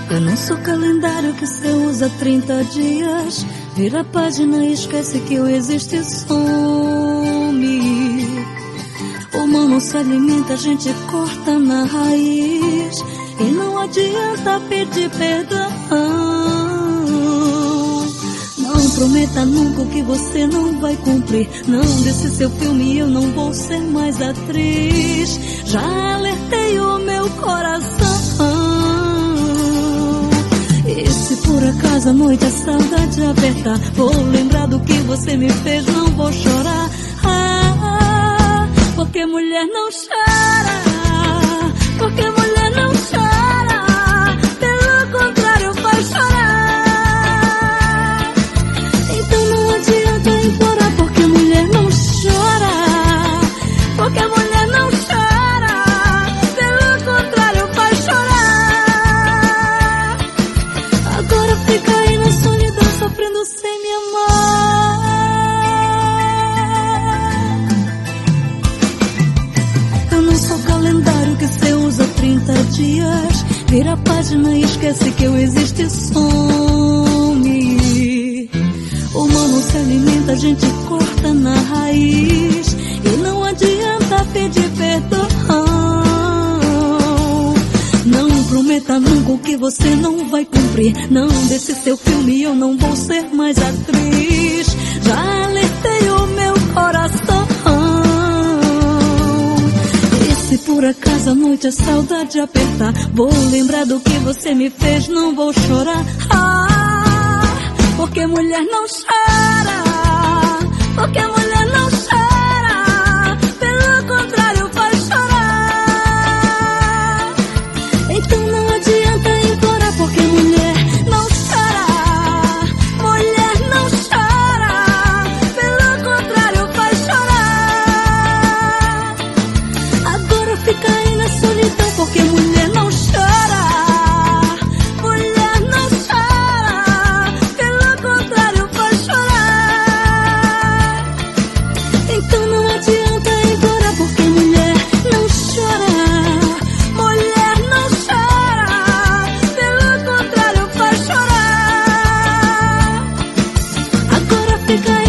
Eu não sou calendário que cê usa 30 dias. Vira a página e esquece que eu existo e some. O mal não se alimenta, a gente corta na raiz. E não adianta pedir perdão. Não prometa nunca o que você não vai cumprir. Não desse seu filme, eu não vou ser mais atriz. Já alertei o meu coração. E se por acaso à noite a saudade apertar, vou lembrar do que você me fez, não vou chorar. Porque mulher não chora, porque mulher não chora, pelo contrário faz chorar. Então não adianta implorar, porque mulher não chora, porque mulher não chora, pelo contrário faz chorar. Agora fica aí na solidão, sofrendo sem me amar. Sou calendário que cê usa 30 dias. Vira a página e esquece que eu existo e some. O mal não se alimenta, a gente corta na raiz. E não adianta pedir perdão. Não prometa nunca o que você não vai cumprir. Não desse seu filme, eu não vou ser mais atriz. Já alertei o meu coração. Se por acaso à noite a saudade apertar, vou lembrar do que você me fez, não vou chorar. Porque mulher não chora, porque mulher não chora, pelo contrário faz chorar. Então não adianta implorar, porque mulher não chora, mulher não chora, pelo contrário faz chorar. Agora fica aí na solidão, porque mulher não chora, mulher não chora, pelo contrário faz chorar. Então não adianta implorar, porque mulher não chora, mulher não chora, pelo contrário faz chorar. Agora fica aí